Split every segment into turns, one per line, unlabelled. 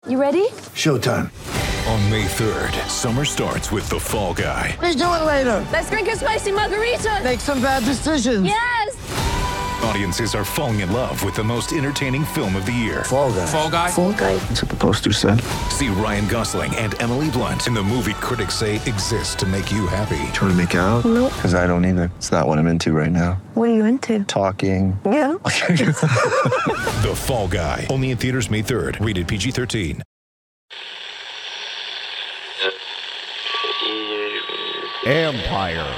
You ready?
Showtime.
On May 3rd, summer starts with The Fall Guy.
Let's do it later.
Let's drink a spicy margarita.
Make some bad decisions.
Yes!
Audiences are falling in love with the most entertaining film of the year.
Fall Guy.
Fall Guy?
Fall Guy.
That's what the poster said.
See Ryan Gosling and Emily Blunt in the movie critics say exists to make you happy.
Trying to make it out?
Nope.
Because I don't either. It's not what I'm into right now.
What are you into?
Talking.
Yeah.
The Fall Guy. Only in theaters May 3rd. Rated PG-13.
Empire.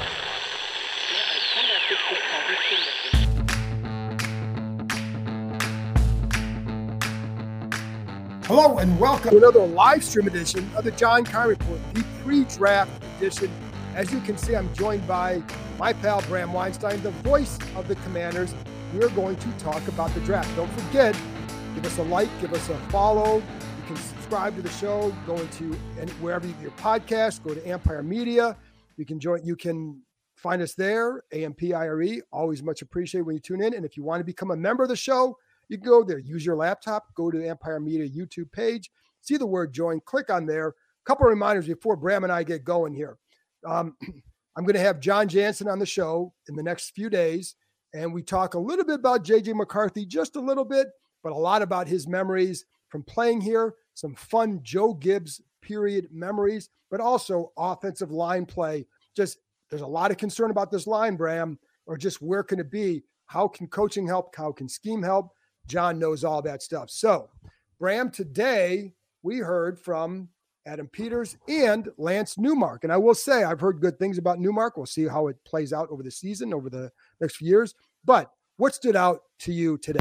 Hello and welcome to another live stream edition of the John Keim Report, the pre-draft edition. As you can see, I'm joined by my pal Bram Weinstein, the voice of the Commanders. We're going to talk about the draft. Don't forget, give us a like, give us a follow. You can subscribe to the show, go into wherever you get your podcast, go to Empire Media. You can find us there, AMPIRE. Always much appreciated when you tune in. And if you want to become a member of the show, you can go there, use your laptop, go to the Empire Media YouTube page, see the word join, click on there. A couple of reminders before Bram and I get going here. I'm going to have John Jansen on the show in the next few days, and we talk a little bit about J.J. McCarthy, just a little bit, but a lot about his memories from playing here, some fun Joe Gibbs period memories, but also offensive line play. Just there's a lot of concern about this line, Bram, or just where can it be? How can coaching help? How can scheme help? John knows all that stuff. So, Bram, today we heard from Adam Peters and Lance Newmark. And I will say I've heard good things about Newmark. We'll see how it plays out over the season, over the next few years. But what stood out to you today?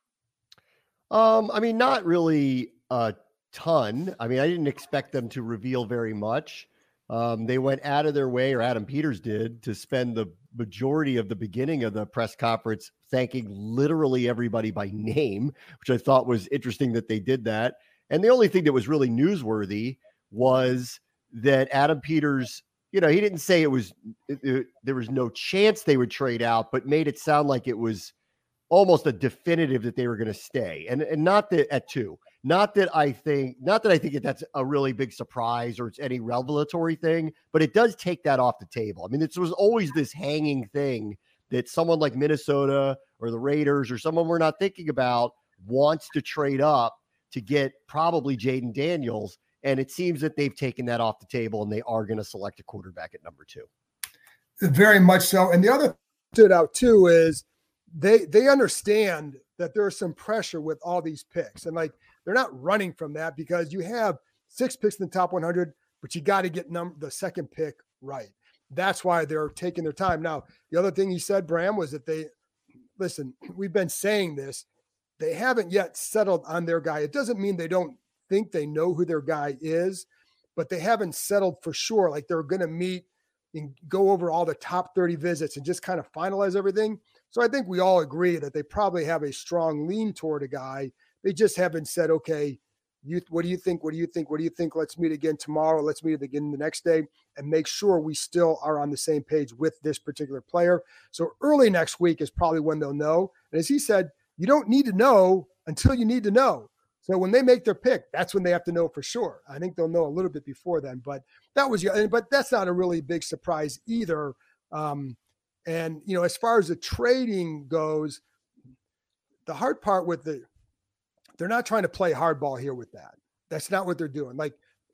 I mean, not really a ton. I mean, I didn't expect them to reveal very much. They went out of their way, or Adam Peters did, to spend the majority of the beginning of the press conference thanking literally everybody by name, which I thought was interesting that they did that. And the only thing that was really newsworthy was that Adam Peters, he didn't say there was no chance they would trade out, but made it sound like it was almost a definitive that they were going to stay. And not that at 2. Not that I think that that's a really big surprise or it's any revelatory thing, but it does take that off the table. I mean, it was always this hanging thing that someone like Minnesota or the Raiders or someone we're not thinking about wants to trade up to get probably Jaden Daniels. And it seems that they've taken that off the table and they are going to select a quarterback at number 2.
Very much so. And the other stood out too is they understand that there's some pressure with all these picks. And they're not running from that because you have 6 picks in the top 100, but you got to get the second pick right. That's why they're taking their time. Now, the other thing he said, Bram, was that we've been saying this, they haven't yet settled on their guy. It doesn't mean they don't think they know who their guy is, but they haven't settled for sure. Like they're going to meet and go over all the top 30 visits and just kind of finalize everything. So I think we all agree that they probably have a strong lean toward a guy. They just haven't said, okay, what do you think? What do you think? What do you think? Let's meet again tomorrow. Let's meet again the next day and make sure we still are on the same page with this particular player. So early next week is probably when they'll know. And as he said, you don't need to know until you need to know. So when they make their pick, that's when they have to know for sure. I think they'll know a little bit before then, but that's not a really big surprise either. And, as far as the trading goes, the hard part they're not trying to play hardball here with that. That's not what they're doing. Like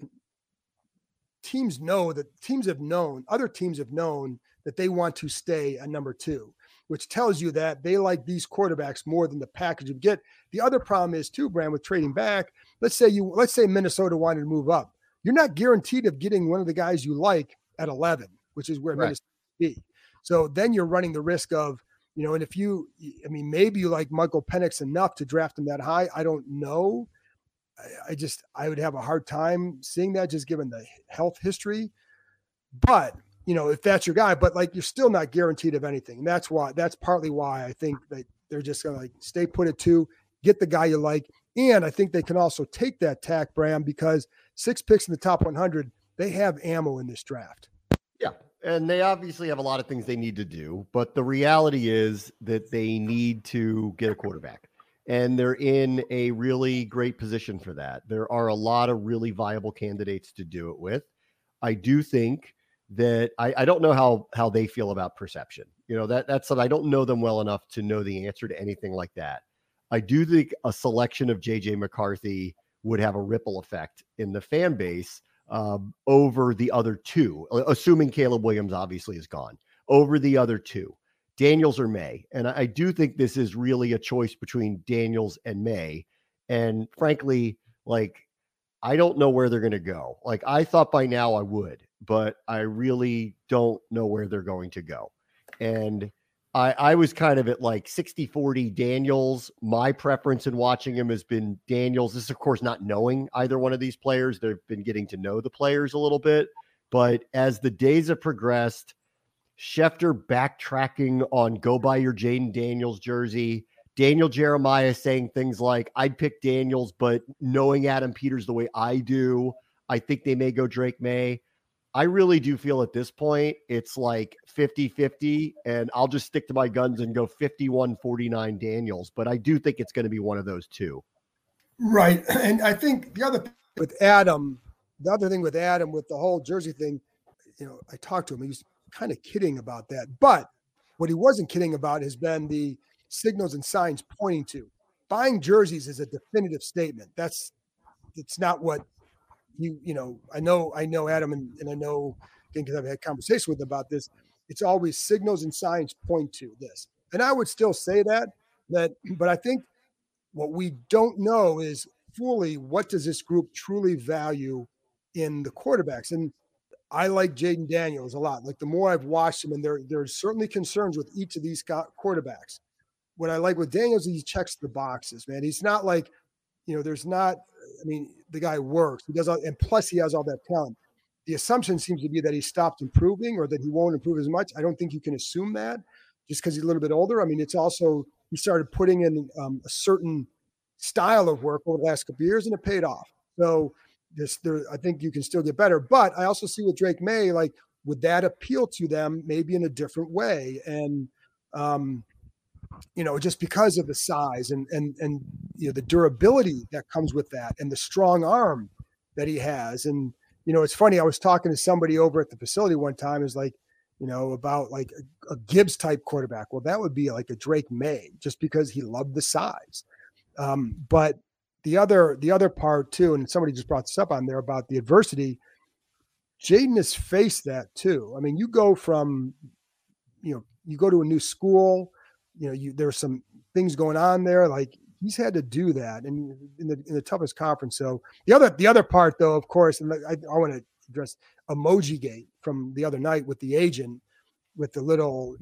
other teams have known that they want to stay at number 2, which tells you that they like these quarterbacks more than the package you get. The other problem is too, Bram, with trading back. Let's say Minnesota wanted to move up. You're not guaranteed of getting one of the guys you like at 11, which is where Minnesota be. So then you're running the risk of, and maybe you like Michael Penix enough to draft him that high. I don't know. I would have a hard time seeing that just given the health history. But, if that's your guy, but you're still not guaranteed of anything. And that's partly why I think that they're just going to stay put at 2, get the guy you like. And I think they can also take that tack, Bram, because 6 picks in the top 100, they have ammo in this draft.
Yeah. And they obviously have a lot of things they need to do, but the reality is that they need to get a quarterback. and they're in a really great position for that. There are a lot of really viable candidates to do it with. I do think that I don't know how they feel about perception. That's I don't know them well enough to know the answer to anything like that. I do think a selection of JJ McCarthy would have a ripple effect in the fan base over the other two, assuming Caleb Williams obviously is gone, over the other two, Daniels or May. And I do think this is really a choice between Daniels and May. And frankly, I don't know where they're going to go. I thought by now I would, but I really don't know where they're going to go. And I was kind of at 60-40 Daniels. My preference in watching him has been Daniels. This is, of course, not knowing either one of these players. They've been getting to know the players a little bit. But as the days have progressed, Schefter backtracking on go buy your Jaden Daniels jersey, Daniel Jeremiah saying things like, I'd pick Daniels, but knowing Adam Peters the way I do, I think they may go Drake May. I really do feel at this point, it's 50-50, and I'll just stick to my guns and go 51-49 Daniels. But I do think it's going to be one of those two.
Right. And I think the other thing with Adam, with the whole jersey thing, I talked to him. He was kind of kidding about that. But what he wasn't kidding about has been the signals and signs pointing to. Buying jerseys is a definitive statement. It's not what I know Adam and I know, because I've had conversations with him about this, it's always signals and signs point to this. And I would still say that, but I think what we don't know is fully what does this group truly value in the quarterbacks. And I like Jaden Daniels a lot. The more I've watched him, and there's certainly concerns with each of these quarterbacks. What I like with Daniels is he checks the boxes, man. He's not the guy works. He does, and plus he has all that talent. The assumption seems to be that he stopped improving or that he won't improve as much. I don't think you can assume that just because he's a little bit older. I mean, it's also, he started putting in a certain style of work over the last couple of years, and it paid off. So I think you can still get better. But I also see with Drake May, would that appeal to them maybe in a different way? And, just because of the size and the durability that comes with that and the strong arm that he has. And, it's funny, I was talking to somebody over at the facility one time, is about a Gibbs type quarterback. Well, that would be like a Drake May, just because he loved the size. But the other part too, and somebody just brought this up on there about the adversity, Jaden has faced that too. I mean, you go from, you go to a new school, there's some things going on there. He's had to do that, and in the toughest conference. So the other part, though, of course, and I want to address Emoji Gate from the other night with the agent, with the little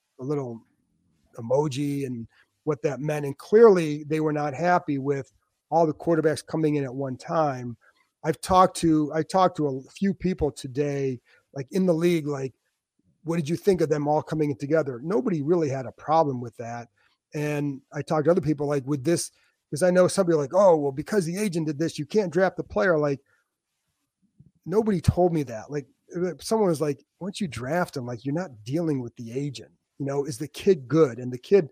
emoji and what that meant. And clearly, they were not happy with all the quarterbacks coming in at one time. I talked to a few people today, in the league, what did you think of them all coming in together? Nobody really had a problem with that. And I talked to other people with this, because I know somebody oh, well, because the agent did this, you can't draft the player. Nobody told me that. Someone was why don't you draft him? You're not dealing with the agent. Is the kid good? And the kid,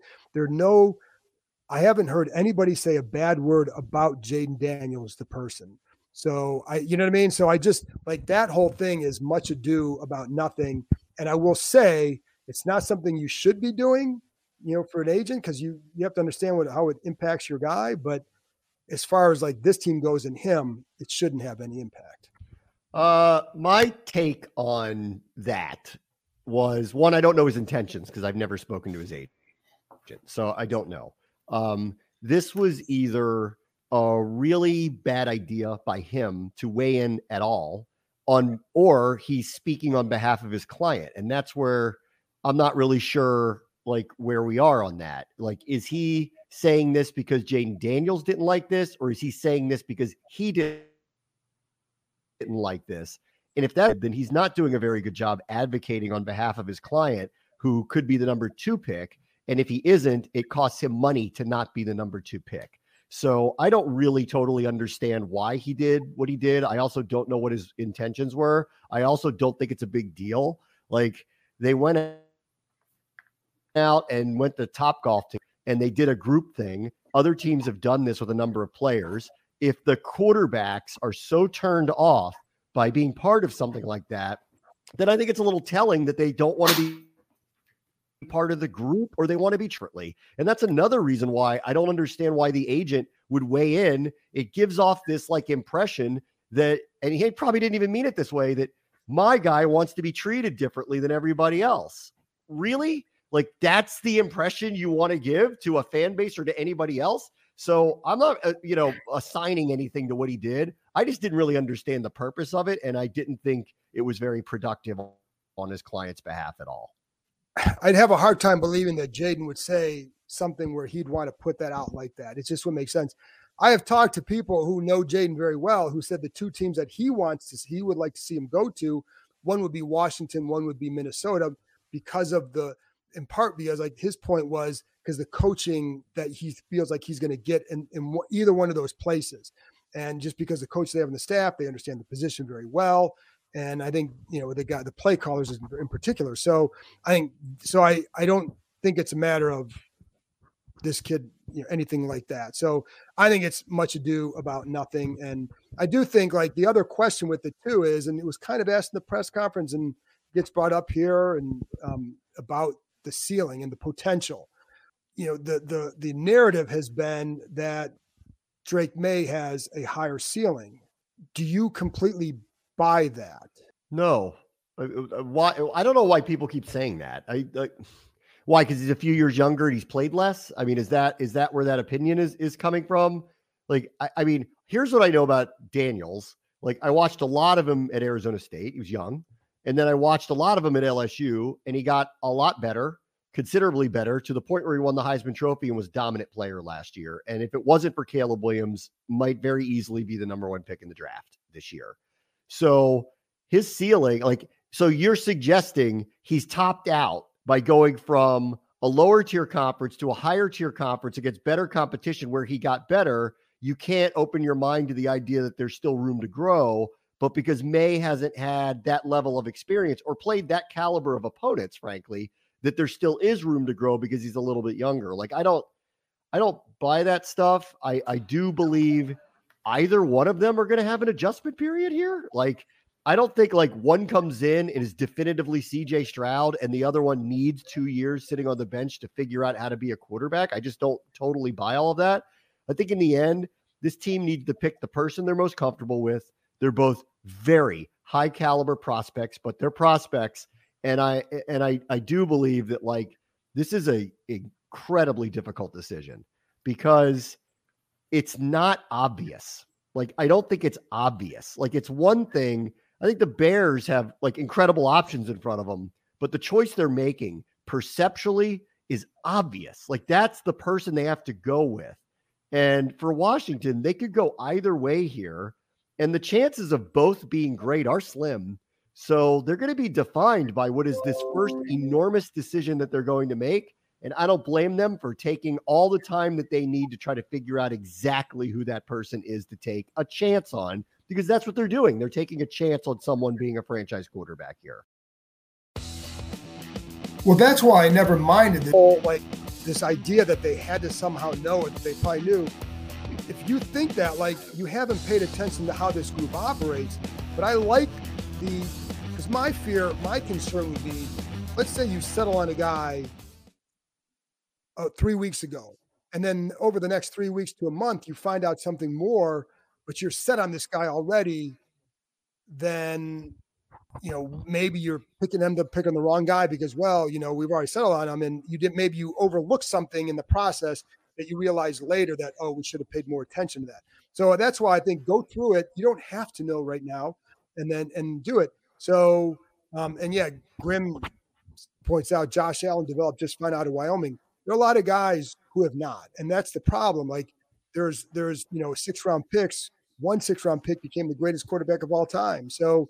I haven't heard anybody say a bad word about Jaden Daniels, the person. So you know what I mean? So I just that whole thing is much ado about nothing. And I will say it's not something you should be doing, for an agent, because you have to understand how it impacts your guy. But as far as this team goes and him, it shouldn't have any impact.
My take on that was, one, I don't know his intentions because I've never spoken to his agent, so I don't know. This was either a really bad idea by him to weigh in at all or he's speaking on behalf of his client. And that's where I'm not really sure, where we are on that. Is he saying this because Jaden Daniels didn't like this, or is he saying this because he didn't like this? And if that, then he's not doing a very good job advocating on behalf of his client, who could be the number 2 pick. And if he isn't, it costs him money to not be the number 2 pick. So I don't really totally understand why he did what he did. I also don't know what his intentions were. I also don't think it's a big deal. They went out and went to Top Golf and they did a group thing, other teams have done this with a number of players. If the quarterbacks are so turned off by being part of something like that, then I think it's a little telling that they don't want to be part of the group or they want to be differently. And that's another reason why I don't understand why the agent would weigh in. It gives off this like impression that, and he probably didn't even mean it this way, that my guy wants to be treated differently than everybody else. Really? Like that's the impression you want to give to a fan base or to anybody else? So I'm not, assigning anything to what he did. I just didn't really understand the purpose of it. And I didn't think it was very productive on his client's behalf at all.
I'd have a hard time believing that Jaden would say something where he'd want to put that out like that. It just wouldn't make sense. I have talked to people who know Jaden very well, who said the two teams that he would like to see him go to, one would be Washington, one would be Minnesota, because in part because like his point was because the coaching that he feels like he's going to get in either one of those places. And just because the coach they have on the staff, they understand the position very well. And I think, they got the play callers in particular. So I don't think it's a matter of this kid, anything like that. So I think it's much ado about nothing. And I do think like the other question with it too is, and it was kind of asked in the press conference and gets brought up here and about the ceiling and the potential. The narrative has been that Drake May has a higher ceiling. Do you completely buy that?
No. Why? I don't know why people keep saying that. Why? Because he's a few years younger and he's played less. I mean, is that where that opinion is coming from? Like, I mean, here's what I know about Daniels. Like, I watched a lot of him at Arizona State. He was young. And then I watched a lot of him at LSU, and he got a lot better, considerably better, to the point where he won the Heisman Trophy and was dominant player last year. And if it wasn't for Caleb Williams, might very easily be the number one pick in the draft this year. So his ceiling, so you're suggesting he's topped out by going from a lower tier conference to a higher tier conference against better competition where he got better. You can't open your mind to the idea that there's still room to grow, but because May hasn't had that level of experience or played that caliber of opponents, frankly, that there still is room to grow because he's a little bit younger. Like, I don't buy that stuff. I do believe either one of them are going to have an adjustment period here. Like, I don't think like one comes in and is definitively CJ Stroud and the other one needs 2 years sitting on the bench to figure out how to be a quarterback. I just don't totally buy all of that. I think in the end, this team needs to pick the person they're most comfortable with. They're both very high caliber prospects, but they're prospects. And I do believe that like, this is a incredibly difficult decision because it's not obvious. Like, I don't think it's obvious. Like, it's one thing. I think the Bears have like incredible options in front of them, but the choice they're making perceptually is obvious. Like, that's the person they have to go with. And for Washington, they could go either way here. And the chances of both being great are slim. So they're going to be defined by what is this first enormous decision that they're going to make. And I don't blame them for taking all the time that they need to try to figure out exactly who that person is to take a chance on, because that's what they're doing. They're taking a chance on someone being a franchise quarterback here.
Well, that's why I never minded the whole, like, this idea that they had to somehow know it, that they probably knew. If you think that, like, you haven't paid attention to how this group operates, but I like because my concern would be, let's say you settle on a guy 3 weeks ago, and then over the next 3 weeks to a month, you find out something more, but you're set on this guy already, then, maybe you're picking the wrong guy because, well, we've already settled on him, and maybe you overlooked something in the process that you realize later that, oh, we should have paid more attention to that. So that's why I think go through it. You don't have to know right now and do it. So, Grim points out Josh Allen developed just fine out of Wyoming. There are a lot of guys who have not, and that's the problem. Like there's 6-round picks. One 6-round pick became the greatest quarterback of all time. So,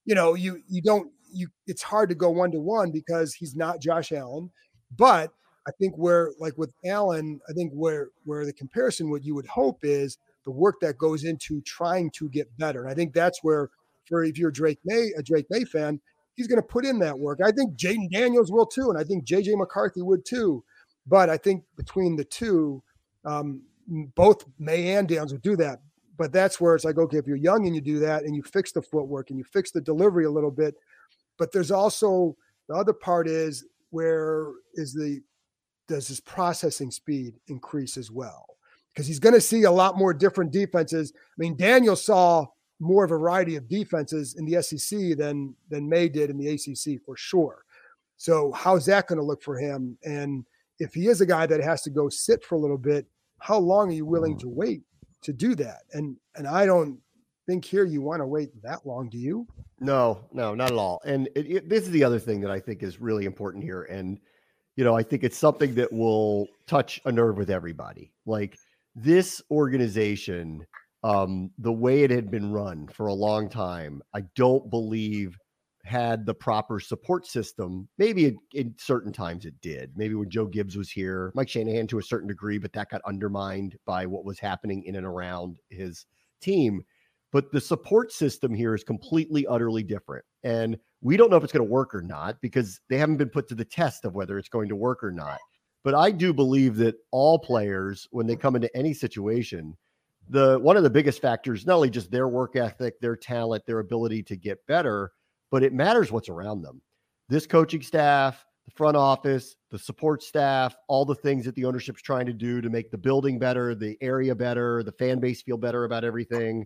it's hard to go 1-to-1 because he's not Josh Allen. But I think with Allen, I think where the comparison, what you would hope is the work that goes into trying to get better. And I think that's where, if you're a Drake May fan, he's going to put in that work. I think Jaden Daniels will too, and I think JJ McCarthy would too. But I think between the two, both May and Downs would do that. But that's where it's like, okay, if you're young and you do that and you fix the footwork and you fix the delivery a little bit, but there's also the other part is does his processing speed increase as well? Because he's going to see a lot more different defenses. I mean, Daniel saw more variety of defenses in the SEC than May did in the ACC for sure. So how's that going to look for him? And if he is a guy that has to go sit for a little bit, how long are you willing to wait to do that? And I don't think here you want to wait that long, do you?
No, not at all. And this is the other thing that I think is really important here. And, I think it's something that will touch a nerve with everybody. Like this organization, the way it had been run for a long time, I don't believe had the proper support system. Maybe in certain times it did. Maybe when Joe Gibbs was here, Mike Shanahan to a certain degree, but that got undermined by what was happening in and around his team. But the support system here is completely, utterly different. And we don't know if it's going to work or not because they haven't been put to the test of whether it's going to work or not. But I do believe that all players, when they come into any situation, one of the biggest factors, not only just their work ethic, their talent, their ability to get better, but it matters what's around them. This coaching staff, the front office, the support staff, all the things that the ownership's trying to do to make the building better, the area better, the fan base feel better about everything.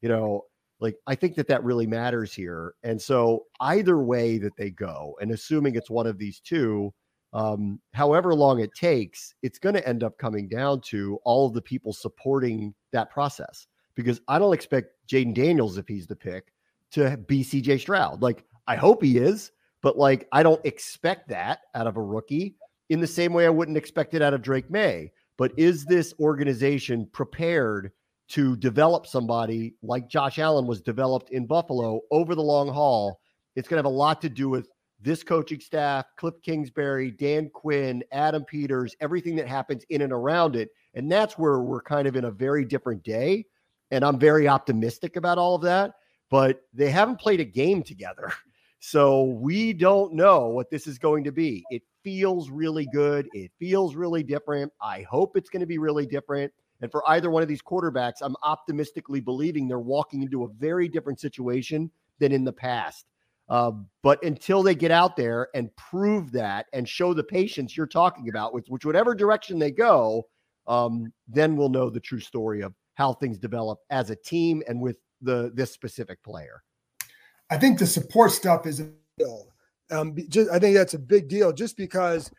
I think that really matters here. And so either way that they go, and assuming it's one of these two, however long it takes, it's going to end up coming down to all of the people supporting that process. Because I don't expect Jaden Daniels, if he's the pick, to be CJ Stroud. I hope he is, but I don't expect that out of a rookie in the same way I wouldn't expect it out of Drake May. But is this organization prepared to develop somebody like Josh Allen was developed in Buffalo over the long haul? It's going to have a lot to do with this coaching staff, Cliff Kingsbury, Dan Quinn, Adam Peters, everything that happens in and around it. And that's where we're kind of in a very different day. And I'm very optimistic about all of that. But they haven't played a game together. So we don't know what this is going to be. It feels really good. It feels really different. I hope it's going to be really different. And for either one of these quarterbacks, I'm optimistically believing they're walking into a very different situation than in the past. But until they get out there and prove that and show the patience you're talking about, which whatever direction they go, then we'll know the true story of how things develop as a team and with this specific player.
I think the support stuff is a deal. I think that's a big deal just because,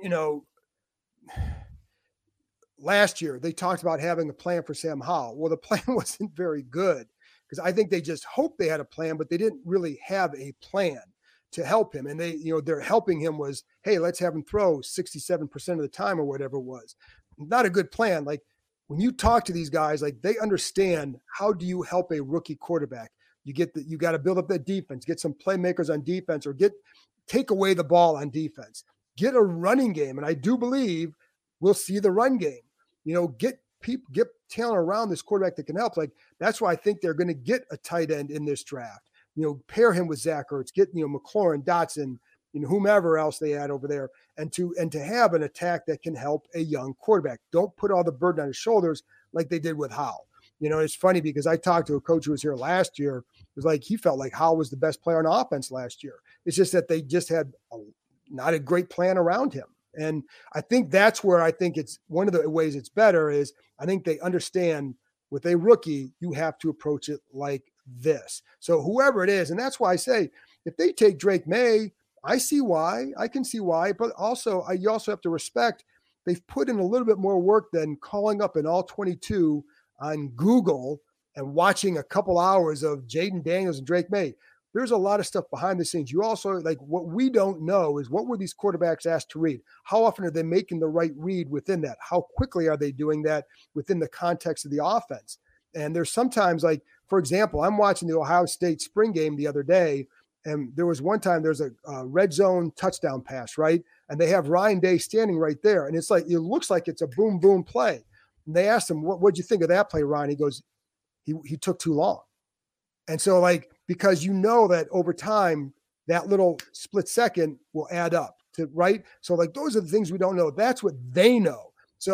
last year they talked about having a plan for Sam Howell. Well, the plan wasn't very good because I think they just hoped they had a plan, but they didn't really have a plan to help him. And they're helping him was, hey, let's have him throw 67% of the time or whatever it was. Not a good plan. When you talk to these guys, they understand how do you help a rookie quarterback? You got to build up that defense, get some playmakers on defense, or take away the ball on defense, get a running game. And I do believe we'll see the run game, get talent around this quarterback that can help. That's why I think they're going to get a tight end in this draft, pair him with Zach Ertz, get, McLaurin, Dotson, whomever else they add over there, and to have an attack that can help a young quarterback. Don't put all the burden on his shoulders like they did with Howell. It's funny because I talked to a coach who was here last year. It was he felt like Howell was the best player on offense last year. It's just that they just had not a great plan around him. And I think that's where I think it's one of the ways it's better is I think they understand with a rookie, you have to approach it like this. So whoever it is, and that's why I say if they take Drake May, I see why. I can see why. But also, you also have to respect they've put in a little bit more work than calling up an all 22 on Google and watching a couple hours of Jaden Daniels and Drake May. There's a lot of stuff behind the scenes. You also, what we don't know is what were these quarterbacks asked to read? How often are they making the right read within that? How quickly are they doing that within the context of the offense? And there's sometimes for example, I'm watching the Ohio State spring game the other day, and there was one time there's a red zone touchdown pass, right? And they have Ryan Day standing right there. And it's it looks like it's a boom, boom play. And they asked him, what'd you think of that play, Ryan? He goes, he took too long. And so because that over time, that little split second will add up to, right? So those are the things we don't know. That's what they know. So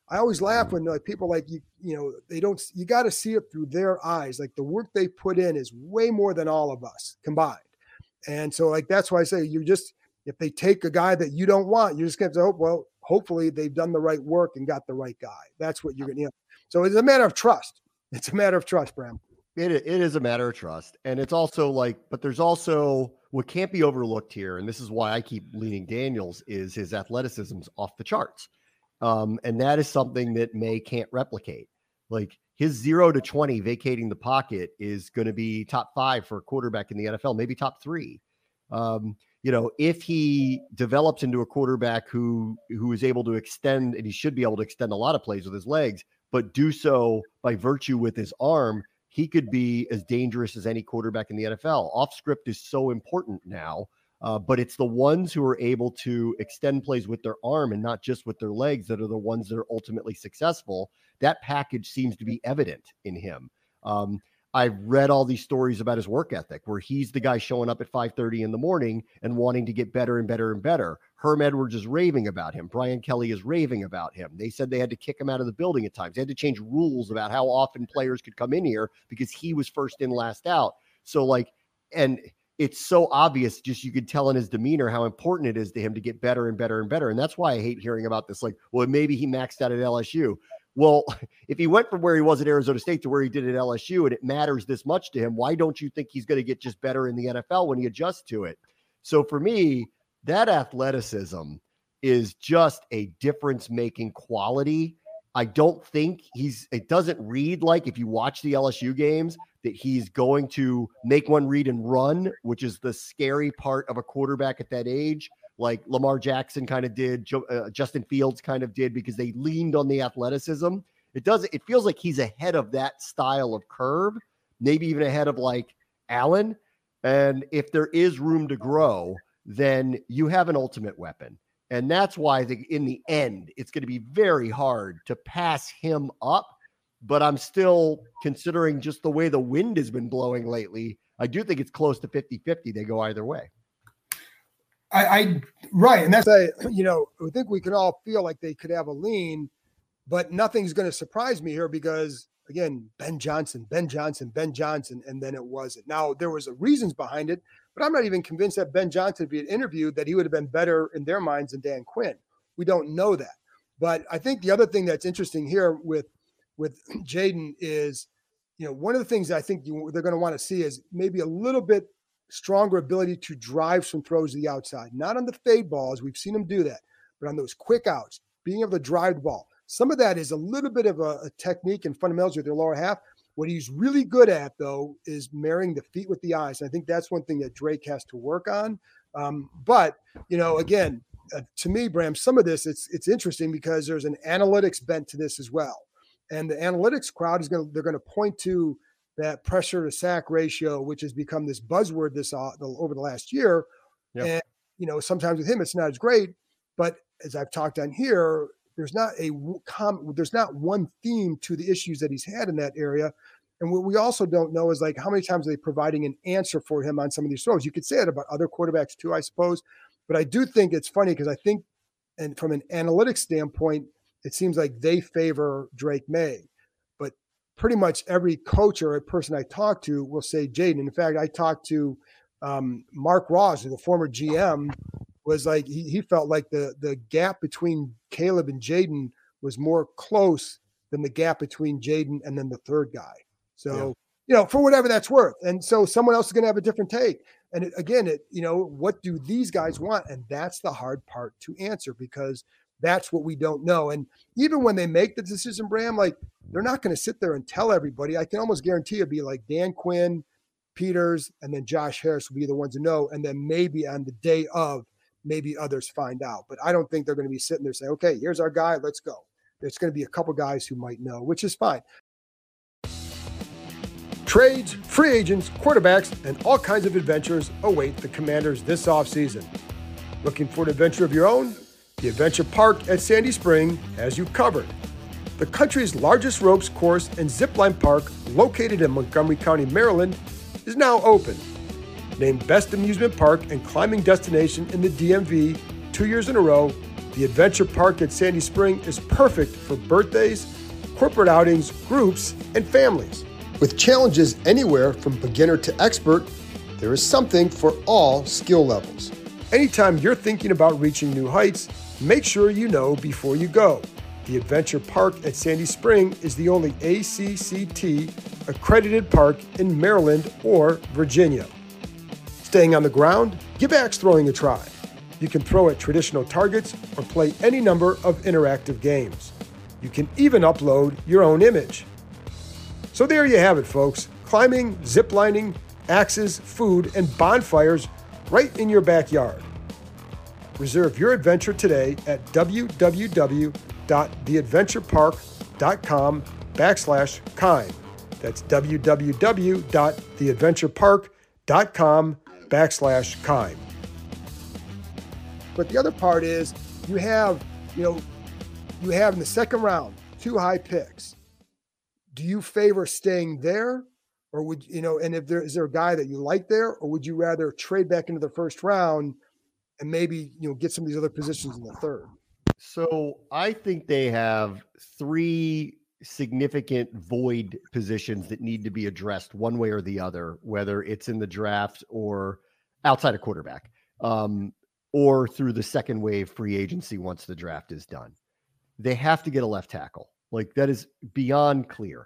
I always laugh when like people like they don't, you got to see it through their eyes. Like the work they put in is way more than all of us combined. And so like, that's why I say if they take a guy that you don't want, you just have to hope, well, hopefully they've done the right work and got the right guy. That's what you're going to, so it's a matter of trust. It's a matter of trust, Bram.
It is a matter of trust. And it's also like, but there's also what can't be overlooked here. And this is why I keep leaning Daniels, is his athleticism's off the charts. And that is something that May can't replicate. Like his 0 to 20 vacating the pocket is going to be top 5 for a quarterback in the NFL, maybe top 3. If he develops into a quarterback who is able to extend, and he should be able to extend a lot of plays with his legs, but do so by virtue with his arm, he could be as dangerous as any quarterback in the NFL. Off script is so important now, but it's the ones who are able to extend plays with their arm and not just with their legs that are the ones that are ultimately successful. That package seems to be evident in him. I've read all these stories about his work ethic, where he's the guy showing up at 5:30 in the morning and wanting to get better and better and better. Herm Edwards is raving about him. Brian Kelly is raving about him. They said they had to kick him out of the building at times. They had to change rules about how often players could come in here because he was first in, last out. So like, and it's so obvious, just you could tell in his demeanor how important it is to him to get better and better and better. And that's why I hate hearing about this. Like, well, maybe he maxed out at LSU. Well, if he went from where he was at Arizona State to where he did at LSU, and it matters this much to him, why don't you think he's going to get just better in the NFL when he adjusts to it? So for me, that athleticism is just a difference-making quality. I don't think it doesn't read like, if you watch the LSU games, that he's going to make one read and run, which is the scary part of a quarterback at that age, like Lamar Jackson kind of did, Justin Fields kind of did, because they leaned on the athleticism. It feels like he's ahead of that style of curve, maybe even ahead of like Allen. And if there is room to grow, then you have an ultimate weapon. And that's why I think in the end, it's going to be very hard to pass him up. But I'm still considering just the way the wind has been blowing lately. I do think it's close to 50-50. They go either way.
Right. And that's, I think we can all feel like they could have a lean, but nothing's going to surprise me here because, again, Ben Johnson, and then it wasn't. Now, there was reasons behind it, but I'm not even convinced that Ben Johnson, if he had interviewed, that he would have been better in their minds than Dan Quinn. We don't know that. But I think the other thing that's interesting here with Jayden is, one of the things I think they're going to want to see is maybe a little bit stronger ability to drive some throws to the outside, not on the fade balls. We've seen him do that, but on those quick outs, being able to drive the ball. Some of that is a little bit of a technique and fundamentals with their lower half. What he's really good at, though, is marrying the feet with the eyes. And I think that's one thing that Drake has to work on. But again, to me, Bram, some of this, it's interesting because there's an analytics bent to this as well. And the analytics crowd they're going to point to that pressure to sack ratio, which has become this buzzword over the last year. Yep. And, sometimes with him, it's not as great, but as I've talked on here, there's not one theme to the issues that he's had in that area. And what we also don't know is like, how many times are they providing an answer for him on some of these throws? You could say it about other quarterbacks too, I suppose, but I do think it's funny because I think, and from an analytics standpoint, it seems like they favor Drake May. Pretty much every coach or a person I talk to will say Jayden. In fact, I talked to Mark Ross, the former GM, was like, he felt like the gap between Caleb and Jayden was more close than the gap between Jayden and then the third guy. So, for whatever that's worth. And so someone else is going to have a different take. And what do these guys want? And that's the hard part to answer because that's what we don't know. And even when they make the decision, Bram, like they're not going to sit there and tell everybody. I can almost guarantee it'd be like Dan Quinn, Peters, and then Josh Harris will be the ones to know. And then maybe on the day of, maybe others find out. But I don't think they're going to be sitting there saying, okay, here's our guy, let's go. There's going to be a couple guys who might know, which is fine. Trades, free agents, quarterbacks, and all kinds of adventures await the Commanders this offseason. Looking for an adventure of your own? The Adventure Park at Sandy Spring has you covered. The country's largest ropes course and zipline park, located in Montgomery County, Maryland, is now open. Named Best Amusement Park and Climbing Destination in the DMV 2 years in a row, The Adventure Park at Sandy Spring is perfect for birthdays, corporate outings, groups, and families. With challenges anywhere from beginner to expert, there is something for all skill levels. Anytime you're thinking about reaching new heights, make sure you know before you go. The Adventure Park at Sandy Spring is the only ACCT accredited park in Maryland or Virginia. Staying on the ground? Give axe throwing a try. You can throw at traditional targets or play any number of interactive games. You can even upload your own image. So there you have it, folks. Climbing, ziplining, axes, food, and bonfires right in your backyard. Reserve your adventure today at www.theadventurepark.com/Kime. That's www.theadventurepark.com/Kime. But the other part is you have in the second round 2 high picks. Do you favor staying there, or would and is there a guy that you like there, or would you rather trade back into the first round and maybe get some of these other positions in the third?
So I think they have 3 significant void positions that need to be addressed one way or the other, whether it's in the draft or outside of quarterback, or through the second wave free agency once the draft is done. They have to get a left tackle. Like, that is beyond clear.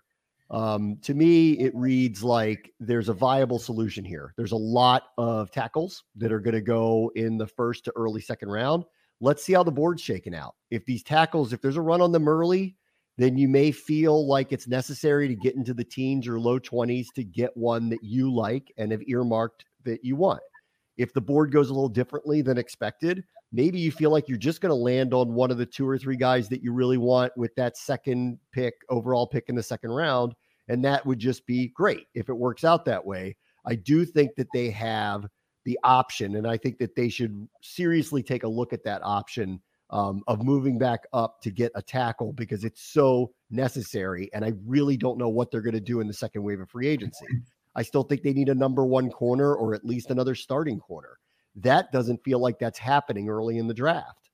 To me, it reads like there's a viable solution here. There's a lot of tackles that are going to go in the first to early second round. Let's see how the board's shaken out. If these tackles, if there's a run on them early, then you may feel like it's necessary to get into the teens or low 20s to get one that you like and have earmarked that you want. If the board goes a little differently than expected, maybe you feel like you're just going to land on one of the 2 or 3 guys that you really want with that second pick, overall pick in the second round. And that would just be great if it works out that way. I do think that they have the option, and I think that they should seriously take a look at that option of moving back up to get a tackle, because it's so necessary. And I really don't know what they're going to do in the second wave of free agency. I still think they need a number 1 corner, or at least another starting corner. That doesn't feel like that's happening early in the draft.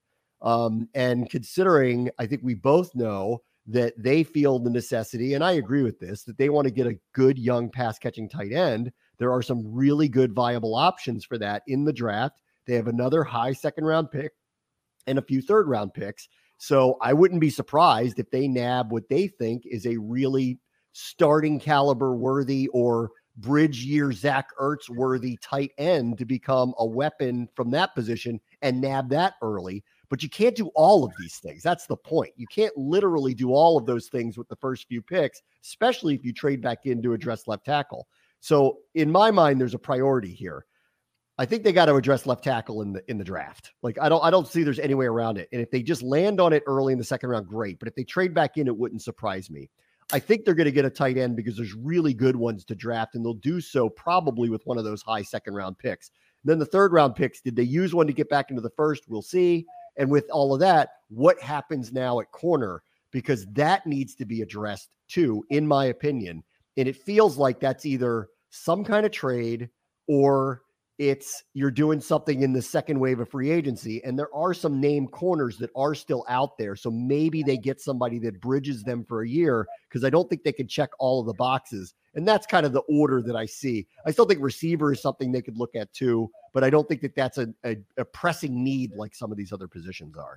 And considering, I think we both know that they feel the necessity, and I agree with this, that they want to get a good young pass catching tight end. There are some really good viable options for that in the draft. They have another high second round pick and a few third round picks. So I wouldn't be surprised if they nab what they think is a really starting caliber worthy or bridge year Zach Ertz worthy tight end to become a weapon from that position and nab that early. But you can't do all of these things. That's the point. You can't literally do all of those things with the first few picks, especially if you trade back in to address left tackle. So in my mind, there's a priority here. I think they got to address left tackle in the draft. Like, I don't see there's any way around it. And if they just land on it early in the second round, great. But if they trade back in, it wouldn't surprise me. I think they're going to get a tight end because there's really good ones to draft, and they'll do so probably with one of those high second round picks. And then the third round picks, did they use one to get back into the first? We'll see. And with all of that, what happens now at corner? Because that needs to be addressed too, in my opinion. And it feels like that's either some kind of trade or it's you're doing something in the second wave of free agency. And there are some named corners that are still out there. So maybe they get somebody that bridges them for a year, because I don't think they can check all of the boxes. And that's kind of the order that I see. I still think receiver is something they could look at too, but I don't think that that's a pressing need like some of these other positions are.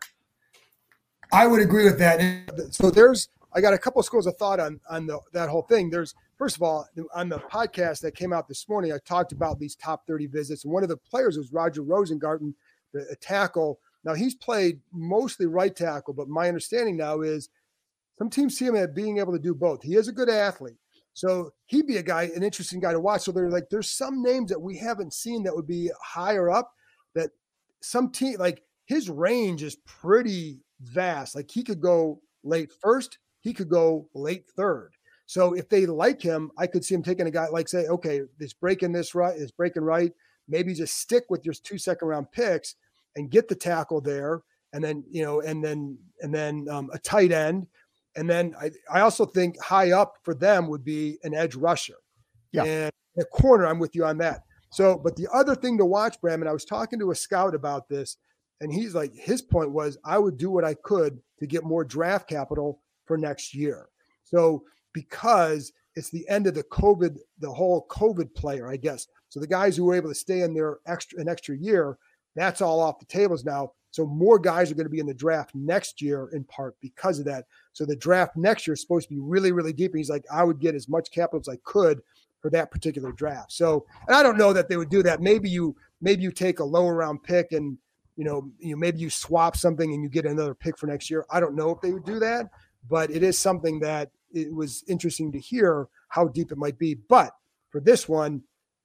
I would agree with that. So I got a couple of schools of thought on that whole thing. First of all, on the podcast that came out this morning, I talked about these top 30 visits. And one of the players was Roger Rosengarten, a tackle. Now, he's played mostly right tackle, but my understanding now is some teams see him as being able to do both. He is a good athlete. So he'd be an interesting guy to watch. So there's some names that we haven't seen that would be higher up, that some team, like, his range is pretty vast. Like, he could go late first, he could go late third. So if they like him, I could see him taking a guy like, say, okay, it's breaking right. Maybe just stick with your 2 second round picks and get the tackle there. And then, and then a tight end. And then I also think high up for them would be an edge rusher. Yeah. And a corner, I'm with you on that. So, but the other thing to watch, Bram, and I was talking to a scout about this, And he's like, his point was, I would do what I could to get more draft capital for next year. So because it's the end of the whole COVID player, I guess. So the guys who were able to stay in there an extra year, that's all off the tables now. So more guys are going to be in the draft next year in part because of that. So the draft next year is supposed to be really, really deep. And he's like, I would get as much capital as I could for that particular draft. So, and I don't know that they would do that. Maybe you take a lower round pick and, maybe you swap something and you get another pick for next year. I don't know if they would do that, but it is something that it was interesting to hear how deep it might be. But for this one,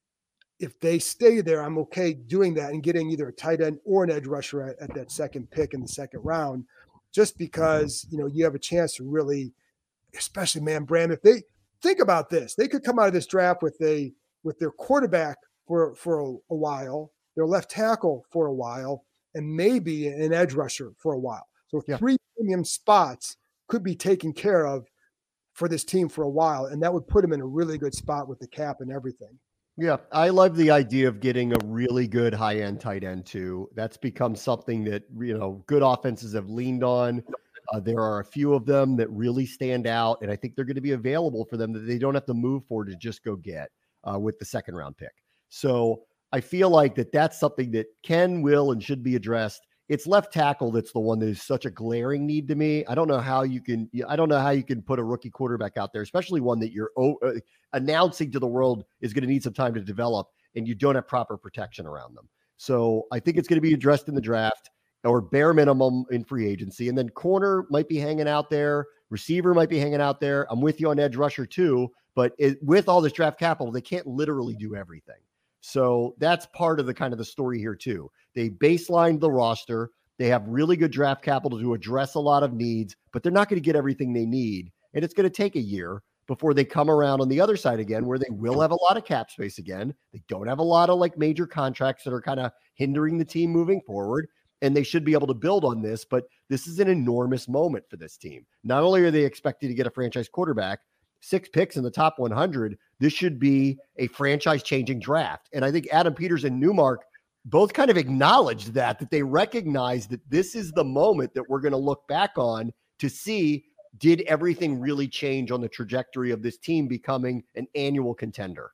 if they stay there, I'm okay doing that and getting either a tight end or an edge rusher at that second pick in the second round, just because, you have a chance to really, especially, man, Bram, if they think about this, they could come out of this draft with their quarterback for a while, their left tackle for a while, and maybe an edge rusher for a while. So 3 premium spots could be taken care of for this team for a while, and that would put them in a really good spot with the cap and everything.
Yeah, I love the idea of getting a really good high-end tight end too. That's become something that, good offenses have leaned on. There are a few of them that really stand out, and I think they're going to be available for them that they don't have to move for to just go get with the second round pick. So I feel like that's something that can, will, and should be addressed. It's left tackle that's the one that is such a glaring need to me. I don't know how you can put a rookie quarterback out there, especially one that you're announcing to the world is going to need some time to develop, and you don't have proper protection around them. So I think it's going to be addressed in the draft or bare minimum in free agency. And then corner might be hanging out there. Receiver might be hanging out there. I'm with you on edge rusher too, but with all this draft capital, they can't literally do everything. So that's part of the story here too. They baselined the roster. They have really good draft capital to address a lot of needs, but they're not going to get everything they need. And it's going to take a year before they come around on the other side again, where they will have a lot of cap space again. They don't have a lot of major contracts that are kind of hindering the team moving forward. And they should be able to build on this, but this is an enormous moment for this team. Not only are they expected to get a franchise quarterback, 6 picks in the top 100, this should be a franchise-changing draft. And I think Adam Peters and Newmark both kind of acknowledged that they recognize that this is the moment that we're going to look back on to see, did everything really change on the trajectory of this team becoming an annual contender?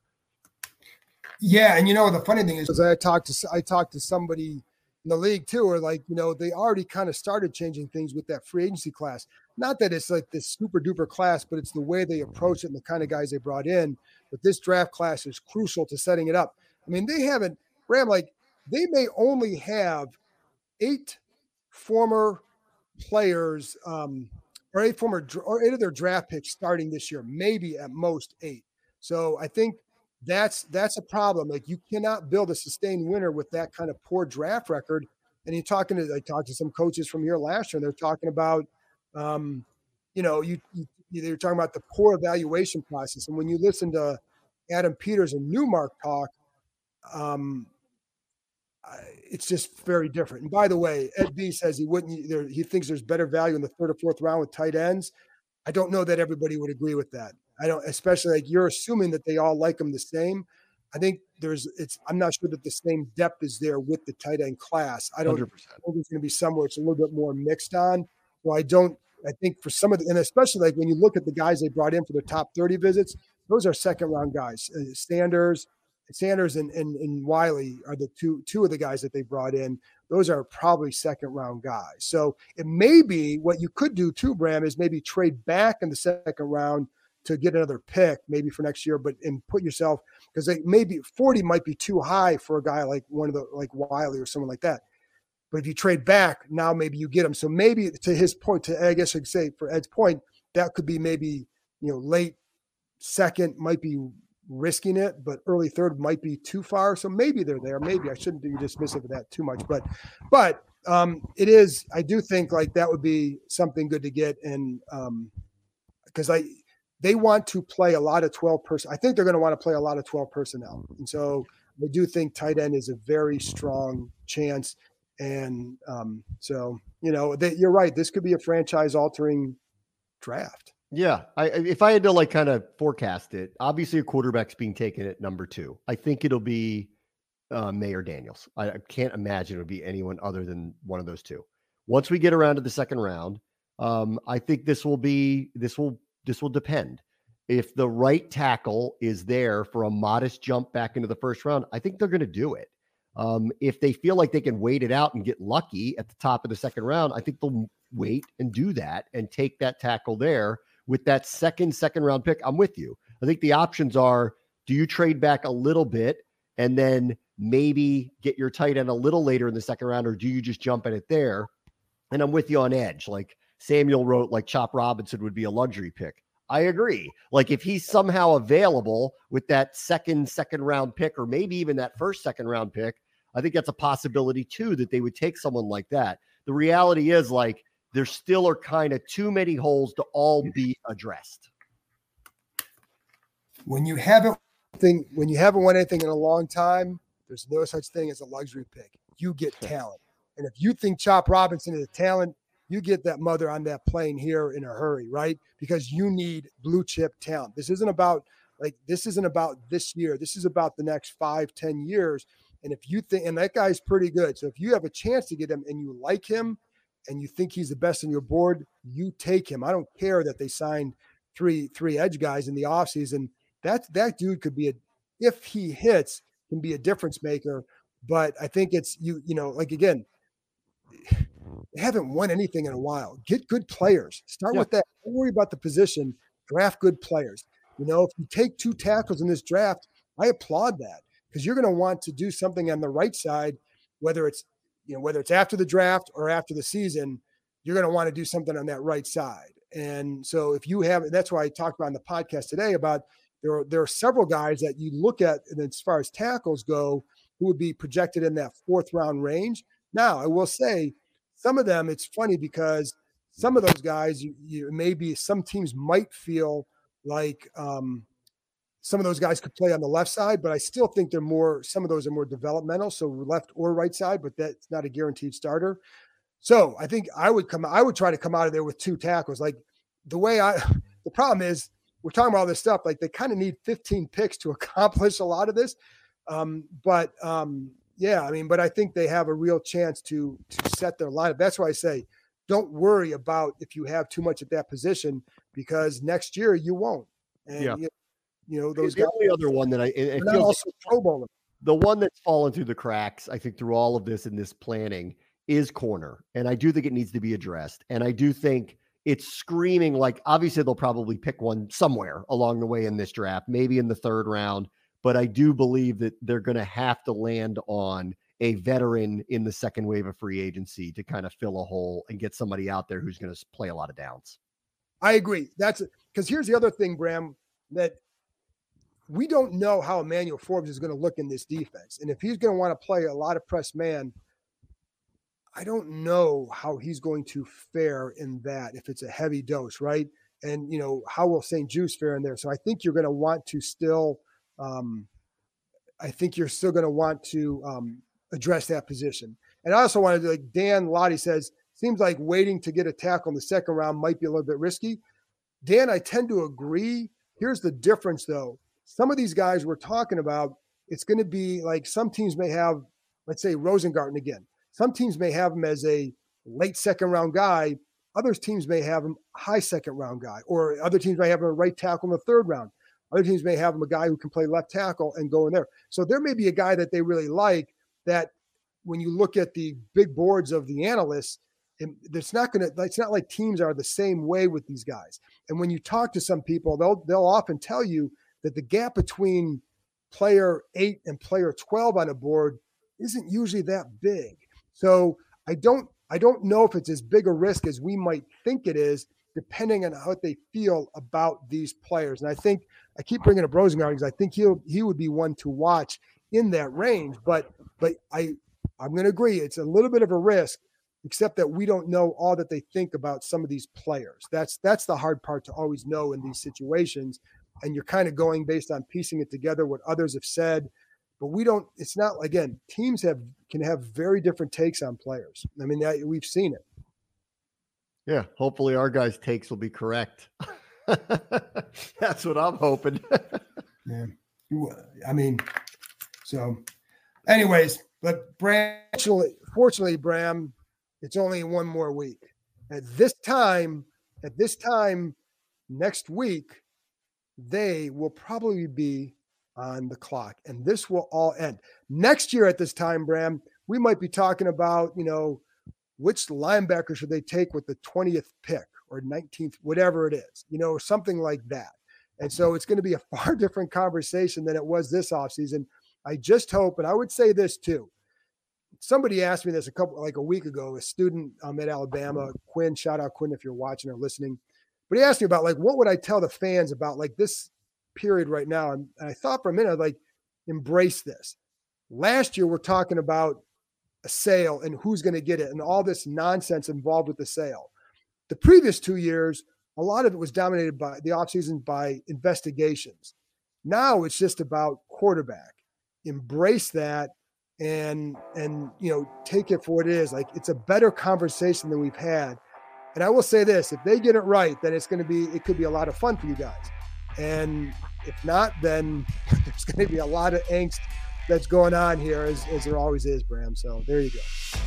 Yeah, and the funny thing is I talked to somebody in the league too, or they already kind of started changing things with that free agency class. Not that it's like this super duper class, but it's the way they approach it and the kind of guys they brought in. But this draft class is crucial to setting it up. I mean, they haven't, Bram, they may only have 8 former players, or 8 of their draft picks starting this year, maybe at most 8. So I think that's a problem. You cannot build a sustained winner with that kind of poor draft record. And I talked to some coaches from here last year, and they're talking about, they're talking about the poor evaluation process. And when you listen to Adam Peters and Newmark talk, it's just very different. And by the way, Ed B says he thinks there's better value in the 3rd or 4th round with tight ends. I don't know that everybody would agree with that. I don't, especially you're assuming that they all like them the same. I think I'm not sure that the same depth is there with the tight end class. I don't 100%. Think it's going to be somewhere it's a little bit more mixed on. So I think for some of the, and especially when you look at the guys they brought in for their top 30 visits, those are second round guys. Sanders and Wiley are the two of the guys that they brought in. Those are probably second round guys. So it may be what you could do too, Bram, is maybe trade back in the second round to get another pick maybe for next year, and put yourself, because maybe 40 might be too high for a guy like Wiley or someone like that. But if you trade back, now maybe you get him. So maybe to his point, I guess I'd say for Ed's point, that could be maybe, late second might be risking it, but early third might be too far. So maybe they're there. Maybe I shouldn't be dismissive of that too much, but it is, I do think that would be something good to get. And because they want to play a lot of 12 personnel. I think they're going to want to play a lot of 12 personnel. And so I do think tight end is a very strong chance. And you're right. This could be a franchise altering draft.
Yeah. If I had to kind of forecast it, obviously a quarterback's being taken at number 2. I think it'll be May or Daniels. I can't imagine it would be anyone other than one of those two. Once we get around to the second round, I think this will depend. If the right tackle is there for a modest jump back into the first round, I think they're going to do it. If they feel like they can wait it out and get lucky at the top of the second round, I think they'll wait and do that and take that tackle there with that second round pick. I'm with you. I think the options are, do you trade back a little bit and then maybe get your tight end a little later in the second round, or do you just jump at it there? And I'm with you on edge. Like Samuel wrote, like Chop Robinson would be a luxury pick. I agree. Like if he's somehow available with that second round pick, or maybe even that second round pick, I think that's a possibility too, that they would take someone like that. The reality is, like, there still are kind of too many holes to all be addressed.
When you haven't won anything in a long time, there's no such thing as a luxury pick. You get talent. And if you think Chop Robinson is a talent, you get that mother on that plane here in a hurry, right? Because you need blue chip talent. This isn't about this year. This is about the next 5-10 years. And if you think, and that guy's pretty good. So if you have a chance to get him and you like him and you think he's the best on your board, you take him. I don't care that they signed three edge guys in the offseason. That dude could be if he hits, can be a difference maker. But I think it's like, again, they haven't won anything in a while. Get good players. Start with that. Don't worry about the position. Draft good players. If you take 2 tackles in this draft, I applaud that, because you're going to want to do something on the right side, whether it's after the draft or after the season. You're going to want to do something on that right side. And so if you have, that's why I talked about on the podcast today about there are several guys that you look at, and as far as tackles go, who would be projected in that 4th round range. Now, I will say some of them, it's funny because some of those guys, maybe some teams might feel like some of those guys could play on the left side, but I still think some of those are more developmental, so left or right side, but that's not a guaranteed starter. So I think I would try to come out of there with 2 tackles. Like the problem is we're talking about all this stuff, like they kind of need 15 picks to accomplish a lot of this. But I think they have a real chance to set their lineup. That's why I say, don't worry about if you have too much at that position, because next year you won't. And those guys. The only other one that I feel also Pro Bowler. The one that's fallen through the cracks, I think, through all of this in this planning is corner. And I do think it needs to be addressed. And I do think it's screaming, like, obviously they'll probably pick one somewhere along the way in this draft, maybe in the 3rd round. But I do believe that they're going to have to land on a veteran in the second wave of free agency to kind of fill a hole and get somebody out there who's going to play a lot of downs. I agree. That's because here's the other thing, Bram, that we don't know how Emmanuel Forbes is going to look in this defense. And if he's going to want to play a lot of press man, I don't know how he's going to fare in that if it's a heavy dose, right? And, how will St. Juice fare in there? So I think you're going to want to still address that position. And I also wanted to, like Dan Lottie says, seems like waiting to get a tackle in the 2nd round might be a little bit risky. Dan, I tend to agree. Here's the difference, though. Some of these guys we're talking about, it's going to be like some teams may have, let's say, Rosengarten again. Some teams may have him as a late 2nd round guy. Other teams may have him high 2nd round guy, or other teams may have him a right tackle in the 3rd round. Other teams may have him a guy who can play left tackle and go in there. So there may be a guy that they really like that when you look at the big boards of the analysts, it's not like teams are the same way with these guys. And when you talk to some people, they'll often tell you that the gap between player 8 and player 12 on a board isn't usually that big. So I don't know if it's as big a risk as we might think it is, depending on how they feel about these players. And I think I keep bringing up Rosengarten because I think he would be one to watch in that range. But I'm going to agree, it's a little bit of a risk, except that we don't know all that they think about some of these players. That's the hard part to always know in these situations. And you're kind of going based on piecing it together, what others have said. But it's not, again, teams can have very different takes on players. I mean, we've seen it. Yeah, hopefully our guys' takes will be correct. That's what I'm hoping. Yeah. I mean, so Anyways, but fortunately, Bram, it's only one more week. At this time next week, they will probably be on the clock, and this will all end. Next year at this time, Bram, we might be talking about, which linebacker should they take with the 20th pick or 19th, whatever it is, something like that. And so it's going to be a far different conversation than it was this offseason. I just hope, and I would say this too. Somebody asked me this a week ago, a student at Alabama, Quinn, shout out Quinn if you're watching or listening. But he asked me about what would I tell the fans about this period right now? And I thought for a minute, embrace this. Last year, we're talking about a sale and who's going to get it and all this nonsense involved with the sale. The previous 2 years, a lot of it was dominated by the offseason by investigations. Now it's just about quarterback. Embrace that and take it for what it is. It's a better conversation than we've had. And I will say this, if they get it right, then it could be a lot of fun for you guys. And if not, then there's going to be a lot of angst that's going on here as there always is, Bram. So there you go.